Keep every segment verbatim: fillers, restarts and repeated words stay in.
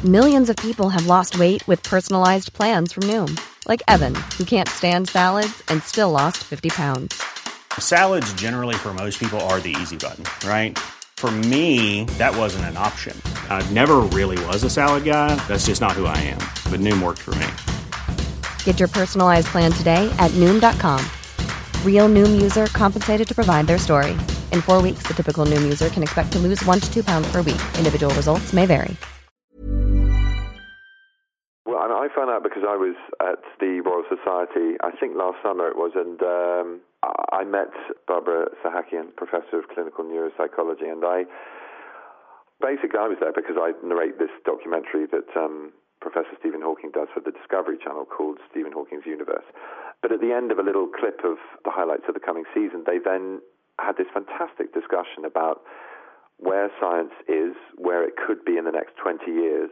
Millions of people have lost weight with personalized plans from Noom. Like Evan, who can't stand salads and still lost fifty pounds. Salads generally for most people are the easy button, right? For me, that wasn't an option. I never really was a salad guy. That's just not who I am. But Noom worked for me. Get your personalized plan today at Noom dot com. Real Noom user compensated to provide their story. In four weeks, the typical Noom user can expect to lose one to two pounds per week. Individual results may vary. Well, I found out because I was at the Royal Society, I think last summer it was, and um, I met Barbara Sahakian, Professor of Clinical Neuropsychology, and I basically I was there because I narrate this documentary that um, Professor Stephen Hawking does for the Discovery Channel called Stephen Hawking's Universe. But at the end of a little clip of the highlights of the coming season, they then had this fantastic discussion about where science is, where it could be in the next twenty years,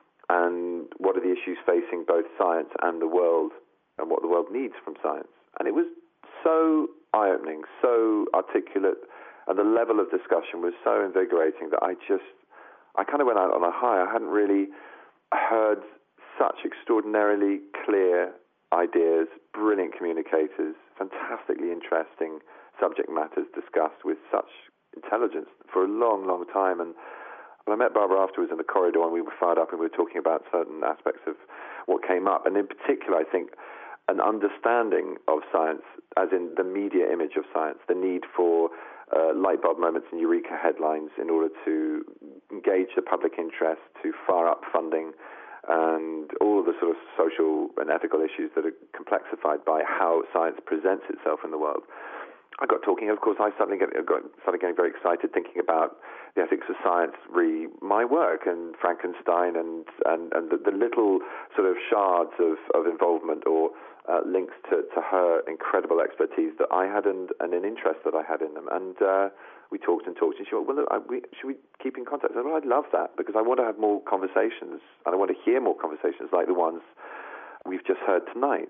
and what are the issues facing both science and the world, and what the world needs from science. And it was so eye-opening, so articulate, and the level of discussion was so invigorating that I just, I kind of went out on a high. I hadn't really heard such extraordinarily clear ideas, brilliant communicators, fantastically interesting subject matters discussed with such intelligence for a long, long time. And when I met Barbara afterwards in the corridor, and we were fired up and we were talking about certain aspects of what came up, and in particular, I think, an understanding of science, as in the media image of science, the need for uh, light bulb moments and eureka headlines in order to engage the public interest, to fire up funding, and all of the sort of social and ethical issues that are complexified by how science presents itself in the world. I got talking, of course, I suddenly get, got, started getting very excited thinking about the ethics of science, re my work, and Frankenstein, and, and, and the, the little sort of shards of, of involvement or uh, links to, to her incredible expertise that I had and, and an interest that I had in them. And uh, we talked and talked, and she went, well, look, I, we, should we keep in contact? I said, well, I'd love that, because I want to have more conversations, and I want to hear more conversations like the ones we've just heard tonight.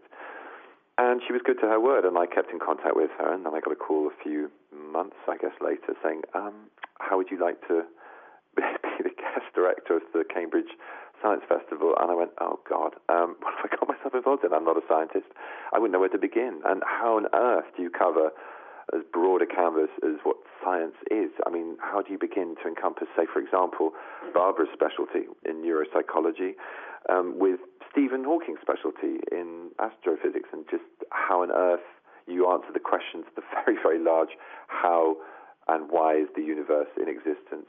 And she was good to her word, and I kept in contact with her, and then I got a call a few months, I guess, later saying, um, how would you like to be the guest director of the Cambridge Science Festival? And I went, oh, God, um, what have I got myself involved in? I'm not a scientist. I wouldn't know where to begin. And how on earth do you cover as broad a canvas as what science is? I mean, how do you begin to encompass, say, for example, Barbara's specialty in neuropsychology, um, with Stephen Hawking's specialty in astrophysics, and just how on earth you answer the questions, the very, very large how and why is the universe in existence,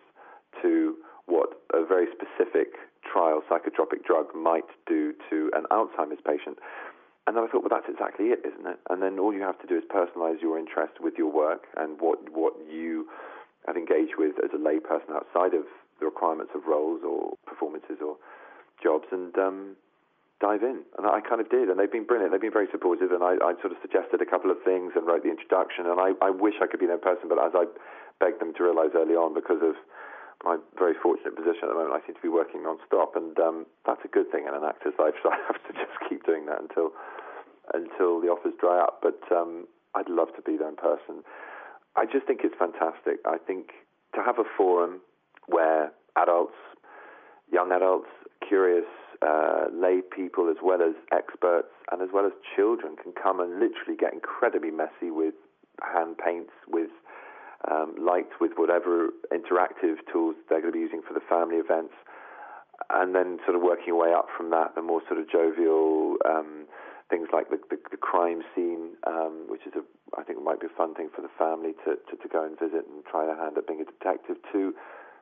to what a very specific trial psychotropic drug might do to an Alzheimer's patient. And then I thought, well, that's exactly it, isn't it? And then all you have to do is personalize your interest with your work and what, what you have engaged with as a layperson outside of the requirements of roles or performances or jobs, and um, dive in. And I kind of did, and they've been brilliant. They've been very supportive, and I, I sort of suggested a couple of things and wrote the introduction, and I, I wish I could be there in person, but as I begged them to realize early on, because of my very fortunate position at the moment, I seem to be working non-stop, and um, that's a good thing in an actor's life, so I have to just keep doing that until until the offers dry up. But um, I'd love to be there in person. I just think it's fantastic. I think to have a forum where adults, young adults, curious uh, lay people, as well as experts, and as well as children, can come and literally get incredibly messy with hand paints, with um, lights, with whatever interactive tools they're going to be using for the family events, and then sort of working your way up from that, the more sort of jovial um, things like the, the, the crime scene, um, which is, a, I think, might be a fun thing for the family to, to, to go and visit and try their hand at being a detective, to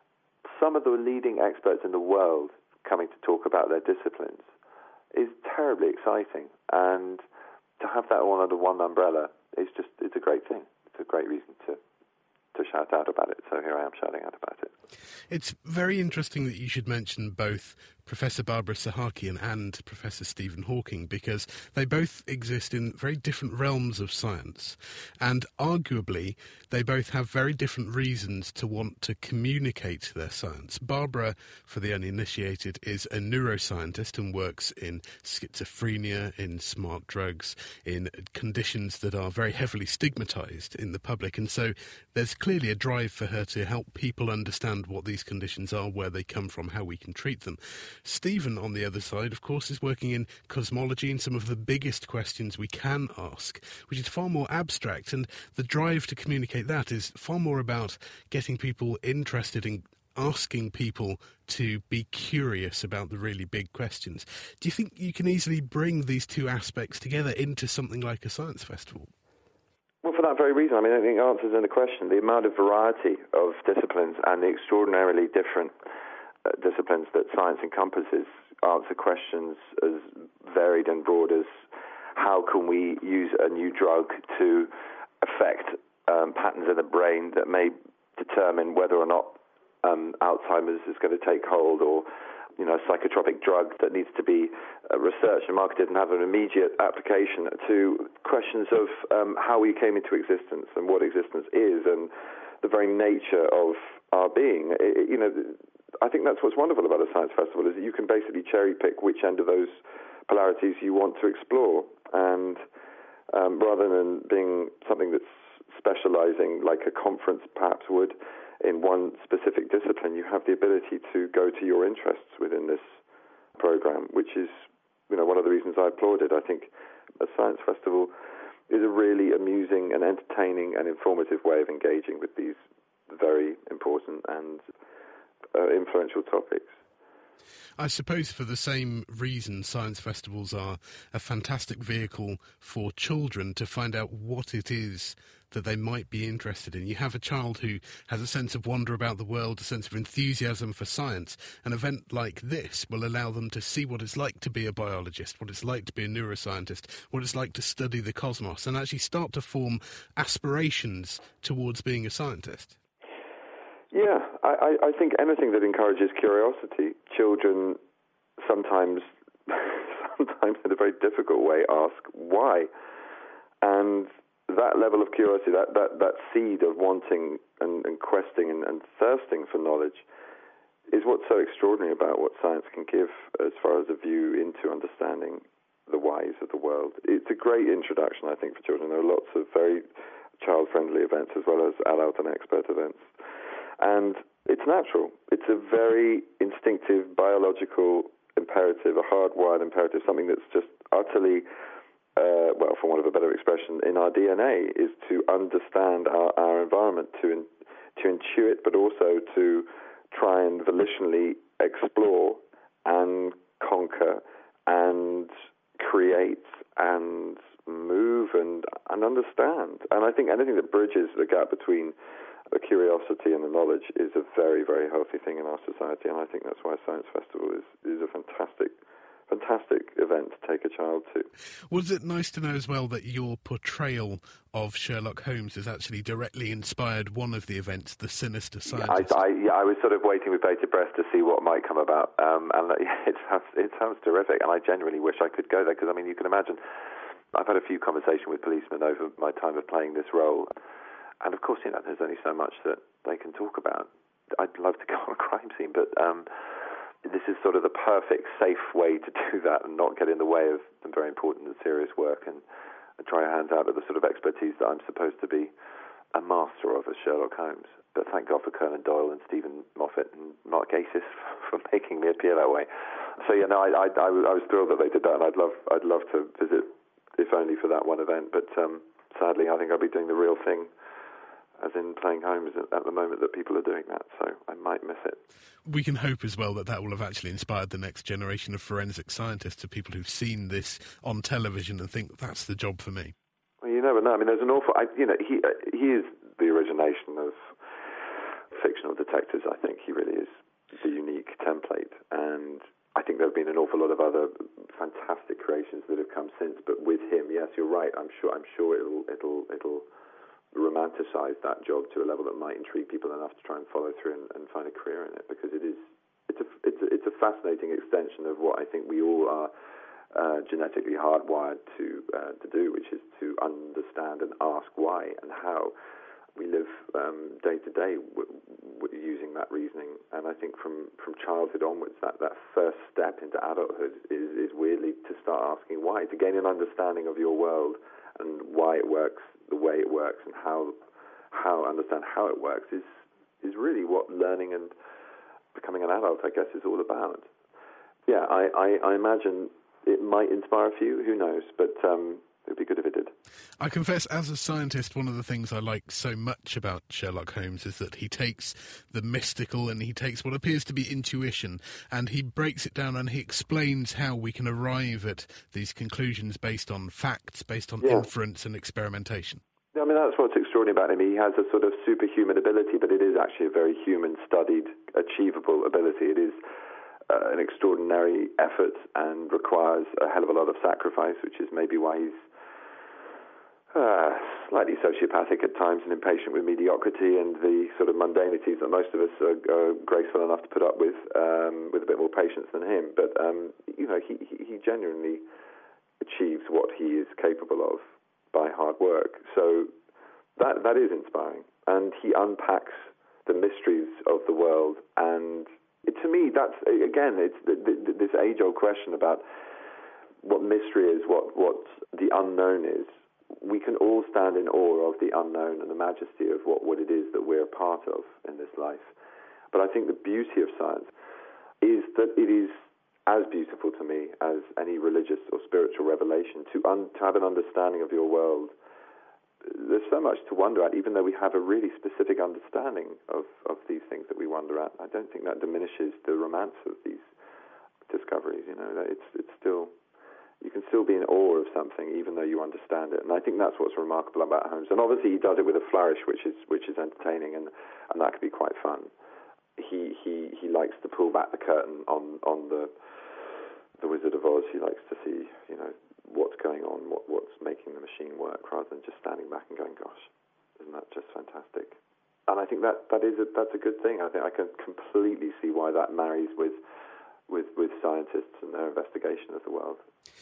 some of the leading experts in the world coming to talk about their disciplines, is terribly exciting. And to have that all under one umbrella is just, it's a great thing. It's a great reason to to shout out about it. So here I am shouting out about it. It's very interesting that you should mention both Professor Barbara Sahakian and Professor Stephen Hawking, because they both exist in very different realms of science, and arguably they both have very different reasons to want to communicate their science. Barbara, for the uninitiated, is a neuroscientist and works in schizophrenia, in smart drugs, in conditions that are very heavily stigmatized in the public, and so there's clearly a drive for her to help people understand what these conditions are, where they come from, how we can treat them. Stephen, on the other side, of course, is working in cosmology and some of the biggest questions we can ask, which is far more abstract, and the drive to communicate that is far more about getting people interested in asking people to be curious about the really big questions. Do you think you can easily bring these two aspects together into something like a science festival? Well, for that very reason. I mean, I think it answers in the question. The amount of variety of disciplines and the extraordinarily different uh, disciplines that science encompasses answer questions as varied and broad as how can we use a new drug to affect um, patterns in the brain that may determine whether or not Um, Alzheimer's is going to take hold, or you know, a psychotropic drug that needs to be uh, researched and marketed and have an immediate application, to questions of um, how we came into existence and what existence is and the very nature of our being. It, you know, I think that's what's wonderful about a science festival, is that you can basically cherry pick which end of those polarities you want to explore, and um, rather than being something that's specializing like a conference perhaps would in one specific discipline, you have the ability to go to your interests within this program, which is, you know, one of the reasons I applaud it. I think a science festival is a really amusing and entertaining and informative way of engaging with these very important and uh, influential topics. I suppose for the same reason, science festivals are a fantastic vehicle for children to find out what it is that they might be interested in. You have a child who has a sense of wonder about the world, a sense of enthusiasm for science. An event like this will allow them to see what it's like to be a biologist, what it's like to be a neuroscientist, what it's like to study the cosmos, and actually start to form aspirations towards being a scientist. Yeah, I, I think anything that encourages curiosity. Children sometimes, sometimes in a very difficult way, ask why. And that level of curiosity, that, that, that seed of wanting and, and questing and, and thirsting for knowledge is what's so extraordinary about what science can give as far as a view into understanding the whys of the world. It's a great introduction, I think, for children. There are lots of very child-friendly events as well as adult and expert events. And it's natural. It's a very instinctive, biological imperative, a hardwired imperative, something that's just utterly, uh, well, for want of a better expression, in our D N A, is to understand our, our environment, to in, to intuit, but also to try and volitionally explore and conquer and create and move and, and understand. And I think anything that bridges the gap between the curiosity and the knowledge is a very, very healthy thing in our society, and I think that's why Science Festival is, is a fantastic, fantastic event to take a child to. Was it nice to know as well that your portrayal of Sherlock Holmes has actually directly inspired one of the events, The Sinister Scientist? Yeah, I, I, yeah, I was sort of waiting with bated breath to see what might come about, um, and yeah, it sounds, it sounds terrific, and I genuinely wish I could go there, because, I mean, you can imagine, I've had a few conversations with policemen over my time of playing this role. And, of course, you know, there's only so much that they can talk about. I'd love to go on a crime scene, but um, this is sort of the perfect, safe way to do that and not get in the way of some very important and serious work, and, and try our hands out at the sort of expertise that I'm supposed to be a master of as Sherlock Holmes. But thank God for Conan Doyle and Stephen Moffat and Mark Gatiss for making me appear that way. So, yeah, no, I, I, I, was, I was thrilled that they did that, and I'd love, I'd love to visit, if only for that one event. But um, sadly, I think I'll be doing the real thing, as in playing Holmes at the moment that people are doing that, so I might miss it. We can hope as well that that will have actually inspired the next generation of forensic scientists, of people who've seen this on television and think, that's the job for me. Well, you never know. I mean, there's an awful... I, you know, he, uh, he is the origination of fictional detectives, I think. He really is the unique template, and I think there have been an awful lot of other fantastic creations that have come since, but with him, yes, you're right, I'm sure I'm sure it'll it'll it'll romanticize that job to a level that might intrigue people enough to try and follow through and, and find a career in it, because it is it's a it's a, it's a fascinating extension of what I think we all are uh, genetically hardwired to uh, to do, which is to understand and ask why and how. We live um, day to day w- w- using that reasoning, and I think from, from childhood onwards, that, that first step into adulthood is, is weirdly to start asking why, to gain an understanding of your world and why it works the way it works, and how how understand how it works is is really what learning and becoming an adult, I guess, is all about. yeah, I, I, I imagine it might inspire a few. Who knows? But um, it would be good if it did. I confess, as a scientist, one of the things I like so much about Sherlock Holmes is that he takes the mystical and he takes what appears to be intuition and he breaks it down and he explains how we can arrive at these conclusions based on facts, based on yeah. inference and experimentation. I mean, that's what's extraordinary about him. He has a sort of superhuman ability, but it is actually a very human-studied, achievable ability. It is uh, an extraordinary effort and requires a hell of a lot of sacrifice, which is maybe why he's Uh, slightly sociopathic at times and impatient with mediocrity and the sort of mundanities that most of us are, are graceful enough to put up with, um, with a bit more patience than him. But, um, you know, he, he genuinely achieves what he is capable of by hard work. So that that is inspiring. And he unpacks the mysteries of the world. And it, to me, that's, again, it's the, the, this age-old question about what mystery is, what, what the unknown is. We can all stand in awe of the unknown and the majesty of what, what it is that we're a part of in this life. But I think the beauty of science is that it is as beautiful to me as any religious or spiritual revelation. To, un, to have an understanding of your world, there's so much to wonder at, even though we have a really specific understanding of, of these things that we wonder at. I don't think that diminishes the romance of these discoveries. You know, it's it's still... You can still be in awe of something even though you understand it. And I think that's what's remarkable about Holmes. And obviously he does it with a flourish, which is which is entertaining, and, and that can be quite fun. He he he likes to pull back the curtain on, on the the Wizard of Oz. He likes to see, you know, what's going on, what what's making the machine work, rather than just standing back and going, gosh, isn't that just fantastic? And I think that, that is a, that's a good thing. I think I can completely see why that marries with with with scientists and their investigation of the world.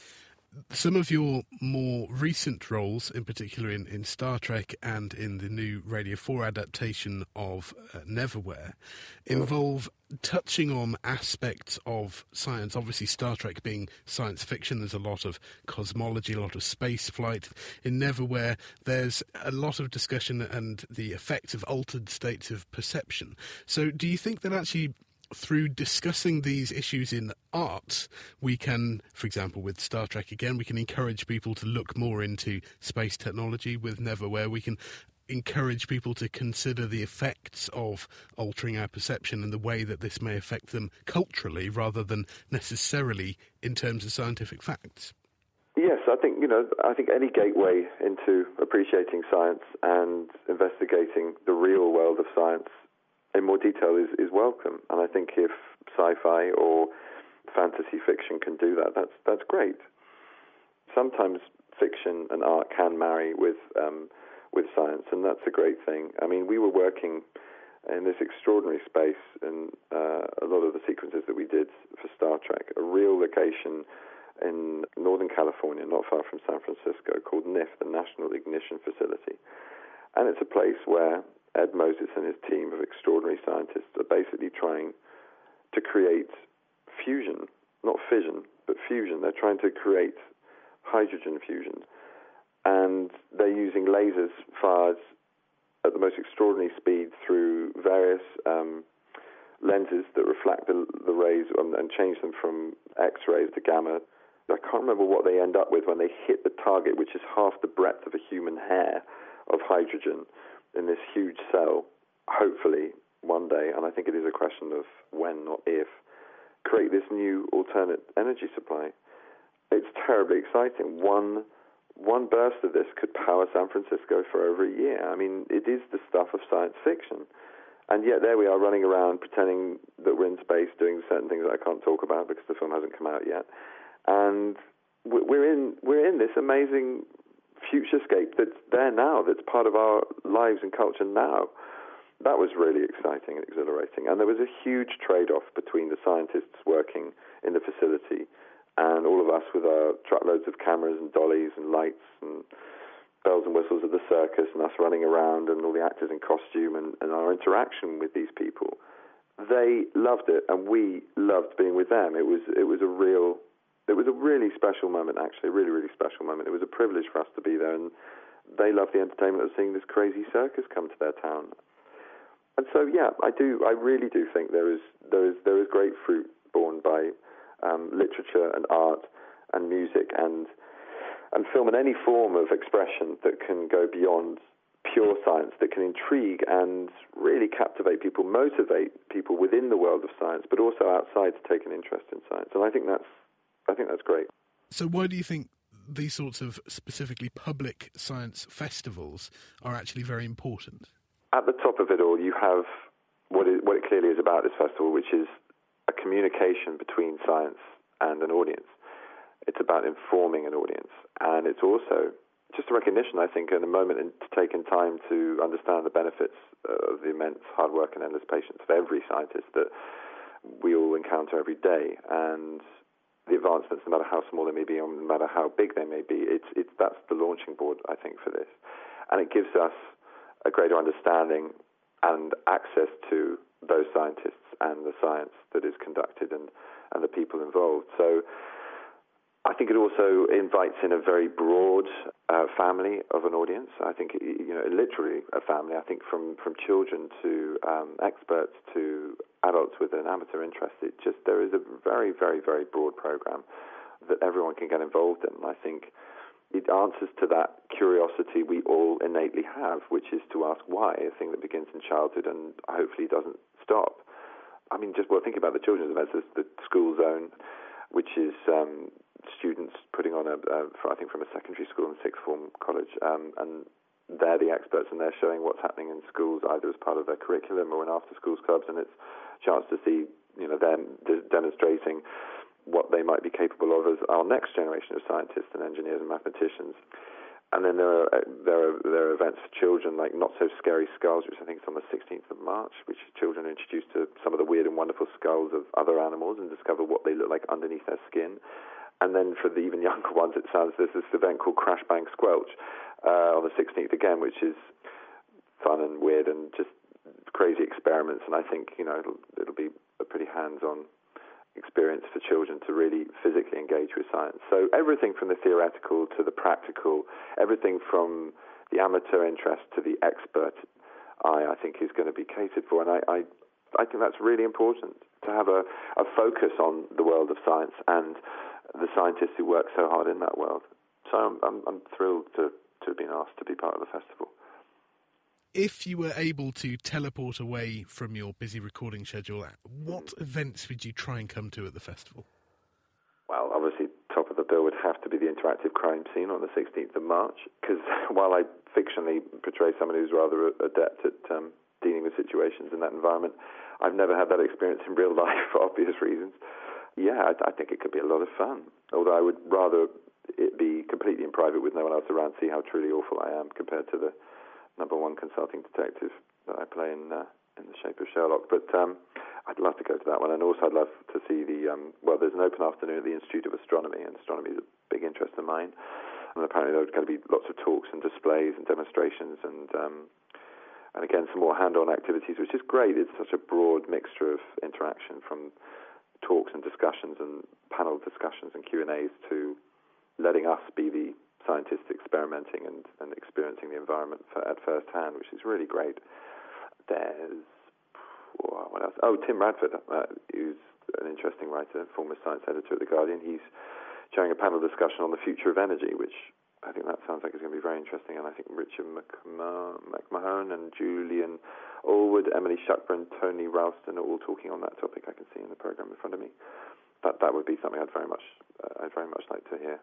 Some of your more recent roles, in particular in, in Star Trek and in the new Radio four adaptation of uh, Neverwhere, involve touching on aspects of science. Obviously, Star Trek being science fiction, there's a lot of cosmology, a lot of space flight. In Neverwhere, there's a lot of discussion and the effects of altered states of perception. So do you think that actually, through discussing these issues in art, we can, for example, with Star Trek again, we can encourage people to look more into space technology. With Neverwhere, we can encourage people to consider the effects of altering our perception and the way that this may affect them culturally rather than necessarily in terms of scientific facts. Yes, I think, you know, I think any gateway into appreciating science and investigating the real world of science in more detail is, is welcome. And I think if sci-fi or fantasy fiction can do that, that's that's great. Sometimes fiction and art can marry with um, with science, and that's a great thing. I mean, we were working in this extraordinary space, and uh, a lot of the sequences that we did for Star Trek, a real location in Northern California, not far from San Francisco, called N I F, the National Ignition Facility. And it's a place where Ed Moses and his team of extraordinary scientists are basically trying to create fusion, not fission, but fusion. They're trying to create hydrogen fusion. And they're using lasers fired at the most extraordinary speed through various um, lenses that reflect the, the rays and, and change them from X-rays to gamma. I can't remember what they end up with when they hit the target, which is half the breadth of a human hair of hydrogen in this huge cell, hopefully one day, and I think it is a question of when, not if, create this new alternate energy supply. It's terribly exciting. One one burst of this could power San Francisco for over a year. I mean, it is the stuff of science fiction. And yet there we are running around pretending that we're in space doing certain things that I can't talk about because the film hasn't come out yet. And we're in we're in this amazing futurescape that's there now, that's part of our lives and culture now. That was really exciting and exhilarating. And there was a huge trade-off between the scientists working in the facility and all of us with our truckloads of cameras and dollies and lights and bells and whistles of the circus and us running around and all the actors in costume and, and our interaction with these people. They loved it and we loved being with them. It was it was a real... It was a really special moment, actually, a really, really special moment. It was a privilege for us to be there, and they loved the entertainment of seeing this crazy circus come to their town. And so, yeah, I do, I really do think there is there is there is great fruit borne by um, literature and art and music and and film and any form of expression that can go beyond pure science, that can intrigue and really captivate people, motivate people within the world of science, but also outside to take an interest in science. And I think that's I think that's great. So why do you think these sorts of specifically public science festivals are actually very important? At the top of it all, you have what it, what it clearly is about this festival, which is a communication between science and an audience. It's about informing an audience, and it's also just a recognition, I think, in a moment in taking time to understand the benefits of the immense hard work and endless patience of every scientist that we all encounter every day, and the advancements, no matter how small they may be, or no matter how big they may be, it's it's that's the launching board, I think, for this, and it gives us a greater understanding and access to those scientists and the science that is conducted and, and the people involved. So I think it also invites in a very broad uh, family of an audience. I think, you know, literally a family. I think from, from children to um, experts to adults with an amateur interest. It just, there is a very, very, very broad program that everyone can get involved in. And I think it answers to that curiosity we all innately have, which is to ask why, a thing that begins in childhood and hopefully doesn't stop. I mean, just well, think about the children's events. There's the School Zone, which is um, students putting on a, uh, for, I think, from a secondary school and sixth form college, um, and they're the experts, and they're showing what's happening in schools either as part of their curriculum or in after-schools clubs, and it's a chance to see, you know, them de- demonstrating what they might be capable of as our next generation of scientists and engineers and mathematicians. And then there are there are there are events for children like Not So Scary Skulls, which I think is on the sixteenth of March, which children are introduced to some of the weird and wonderful skulls of other animals and discover what they look like underneath their skin. And then for the even younger ones, it sounds there's this event called Crash Bang Squelch uh, on the sixteenth again, which is fun and weird and just crazy experiments. And I think, you know, it'll it'll be a pretty hands-on experience for children to really physically engage with science. So everything from the theoretical to the practical, everything from the amateur interest to the expert eye, I think is going to be catered for. And I, I, I think that's really important, to have a, a focus on the world of science and the scientists who work so hard in that world. So I'm, I'm, I'm thrilled to, to have been asked to be part of the festival. If you were able to teleport away from your busy recording schedule, what events would you try and come to at the festival? Well, obviously, top of the bill would have to be the interactive crime scene on the sixteenth of March, because while I fictionally portray someone who's rather adept at um, dealing with situations in that environment, I've never had that experience in real life for obvious reasons. Yeah, I, I think it could be a lot of fun, although I would rather it be completely in private with no one else around, see how truly awful I am compared to the number one consulting detective that I play in uh, in The Shape of Sherlock. But um, I'd love to go to that one, and also I'd love to see the, um, well, there's an open afternoon at the Institute of Astronomy, and astronomy is a big interest of mine. And apparently there's going to be lots of talks and displays and demonstrations and, um, and again, some more hand-on activities, which is great. It's such a broad mixture of interaction, from talks and discussions and panel discussions and Q and A's to letting us be the scientists experimenting and, and experiencing the environment for, at first hand, which is really great. There's, what else? Oh, Tim Radford, uh, who's an interesting writer, former science editor at The Guardian. He's chairing a panel discussion on the future of energy, which I think that sounds like it's going to be very interesting. And I think Richard McMahon and Julian Allwood, Emily Shuckburn, Tony Ralston are all talking on that topic. I can see in the program in front of me. That that would be something I'd very much uh, I'd very much like to hear.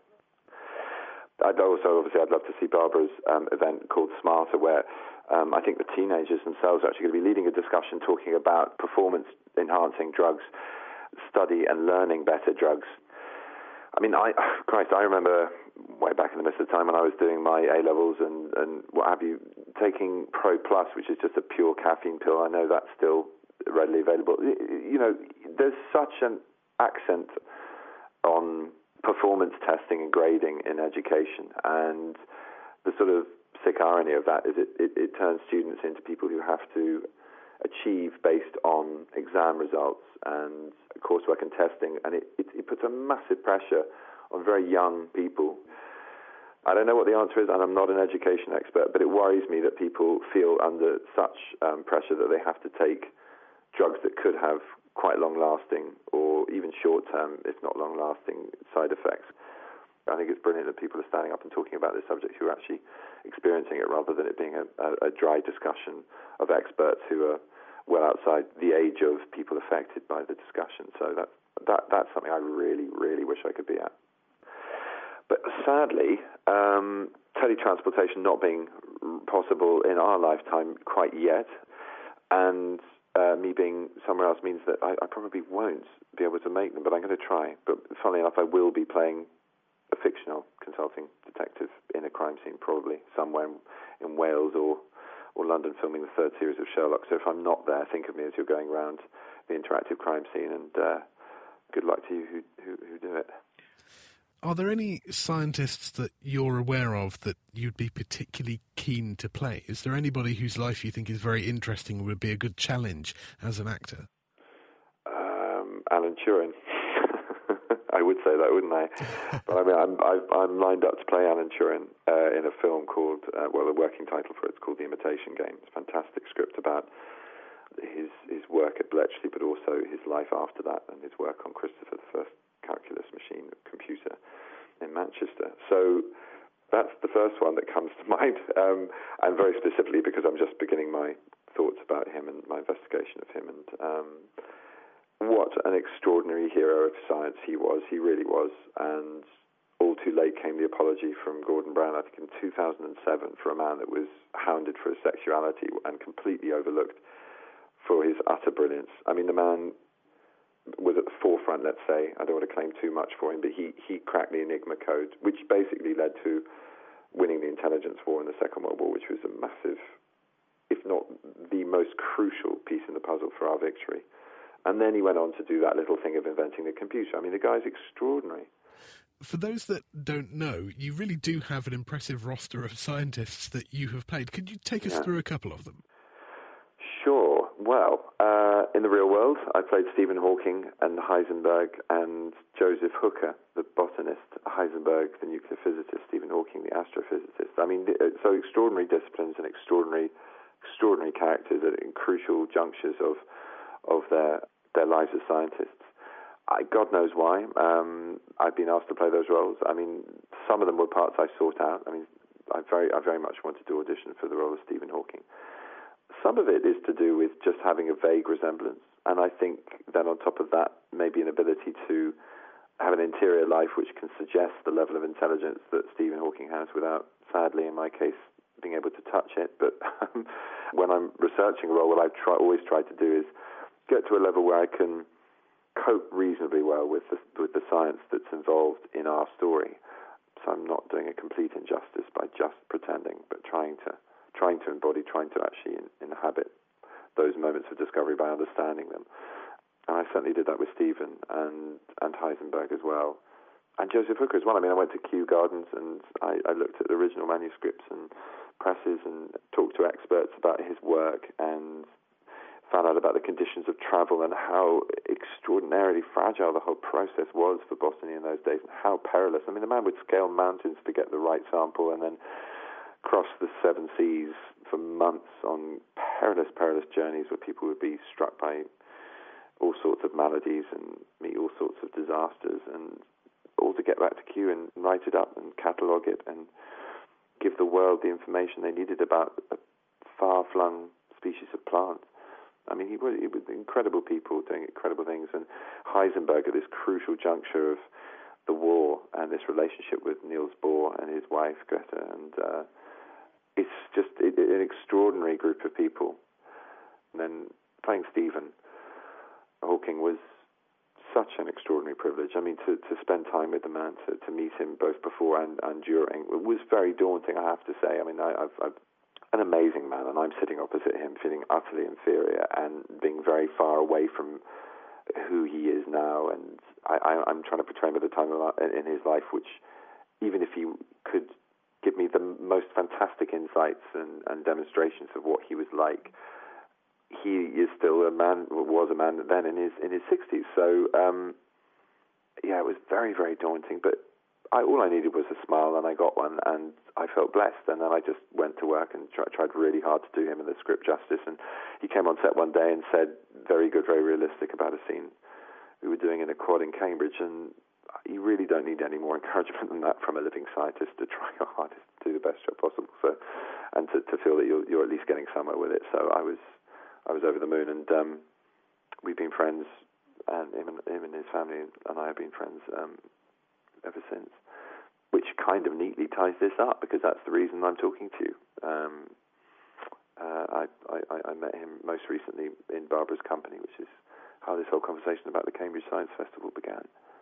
I'd also, obviously, I'd love to see Barbara's um, event called Smarter, where um, I think the teenagers themselves are actually going to be leading a discussion talking about performance-enhancing drugs, study and learning better drugs. I mean, I, Christ, I remember way back in the midst of the time when I was doing my A-levels and, and what have you, taking Pro Plus, which is just a pure caffeine pill. I know that's still readily available. You know, there's such an accent on performance testing and grading in education, and the sort of sick irony of that is it, it, it turns students into people who have to achieve based on exam results and coursework and testing, and it, it, it puts a massive pressure on very young people. I don't know what the answer is, and I'm not an education expert, but it worries me that people feel under such um, pressure that they have to take drugs that could have quite long-lasting or even short-term, if not long-lasting, side effects. I think it's brilliant that people are standing up and talking about this subject who are actually experiencing it, rather than it being a, a, a dry discussion of experts who are well outside the age of people affected by the discussion. So that, that that's something I really, really wish I could be at. But sadly, um, teletransportation not being possible in our lifetime quite yet, and uh, me being somewhere else means that I, I probably won't be able to make them, but I'm going to try. But funnily enough, I will be playing a fictional consulting detective in a crime scene, probably somewhere in, in Wales or, or London, filming the third series of Sherlock. So if I'm not there, think of me as you're going around the interactive crime scene, and uh, good luck to you who, who, who do it. Are there any scientists that you're aware of that you'd be particularly keen to play? Is there anybody whose life you think is very interesting and would be a good challenge as an actor? Um, Alan Turing. I would say that, wouldn't I? But I mean, I'm, I've, I'm lined up to play Alan Turing uh, in a film called, uh, well, the working title for it is called The Imitation Game. It's a fantastic script about his his work at Bletchley, but also his life after that, and his work on Christopher, the first calculus machine computer in Manchester. So that's the first one that comes to mind, um, and very specifically because I'm just beginning my thoughts about him and my investigation of him, and um, what an extraordinary hero of science he was. He really was. And all too late came the apology from Gordon Brown, I think in two thousand seven, for a man that was hounded for his sexuality and completely overlooked for his utter brilliance. I mean, the man was at the forefront, let's say. I don't want to claim too much for him, but he, he cracked the Enigma code, which basically led to winning the intelligence war in the Second World War, which was a massive, if not the most crucial piece in the puzzle for our victory. And then he went on to do that little thing of inventing the computer. I mean, the guy's extraordinary. For those that don't know, you really do have an impressive roster of scientists that you have played. Could you take us yeah. through a couple of them? Sure. Well, uh, in the real world, I played Stephen Hawking and Heisenberg, and Joseph Hooker, the botanist, Heisenberg, the nuclear physicist, Stephen Hawking, the astrophysicist. I mean, so extraordinary disciplines and extraordinary, extraordinary characters at crucial junctures of of their their lives as scientists. I, God knows why. Um, I've been asked to play those roles. I mean, some of them were parts I sought out. I mean, I very, I very much wanted to audition for the role of Stephen Hawking. Some of it is to do with just having a vague resemblance, and I think then on top of that, maybe an ability to have an interior life which can suggest the level of intelligence that Stephen Hawking has without, sadly, in my case, being able to touch it. But um, when I'm researching a role, what I try, always try to do is get to a level where I can cope reasonably well with the, with the science that's involved in our story. So I'm not doing a complete injustice by just pretending, but trying to trying to embody, trying to actually in, inhabit those moments of discovery by understanding them. And I certainly did that with Stephen and, and Heisenberg as well. And Joseph Hooker as well. I mean, I went to Kew Gardens and I, I looked at the original manuscripts and presses and talked to experts about his work and found out about the conditions of travel and how extraordinarily fragile the whole process was for botany in those days and how perilous. I mean, the man would scale mountains to get the right sample and then cross the seven seas for months on perilous, perilous journeys where people would be struck by all sorts of maladies and meet all sorts of disasters, and all to get back to Kew and write it up and catalogue it and give the world the information they needed about a far-flung species of plant. I mean, he was, he was incredible people doing incredible things, and Heisenberg at this crucial juncture of the war and this relationship with Niels Bohr and his wife, Greta, and uh, it's just it, an extraordinary group of people. And then playing Stephen Hawking was such an extraordinary privilege. I mean, to, to spend time with the man, to, to meet him both before and, and during, it was very daunting, I have to say. I mean, I, I've, I've an amazing man, and I'm sitting opposite him feeling utterly inferior and being very far away from who he is now. And I, I, I'm trying to portray him at a time in his life which, even if he could give me the most fantastic insights and, and demonstrations of what he was like, he is still a man, was a man then in his in his sixties. So, um, yeah, it was very, very daunting. But I, all I needed was a smile, and I got one, and I felt blessed. And then I just went to work and try, tried really hard to do him and the script justice. And he came on set one day and said, very good, very realistic about a scene we were doing in a quad in Cambridge. And you really don't need any more encouragement than that from a living scientist to try your hardest to do the best job possible. So, and to, to feel that you're, you're at least getting somewhere with it. So I was, I was over the moon, and um, we've been friends, and him and, him and his family and I have been friends um, ever since. Which kind of neatly ties this up, because that's the reason I'm talking to you. Um, uh, I, I, I met him most recently in Barbara's company, which is how this whole conversation about the Cambridge Science Festival began.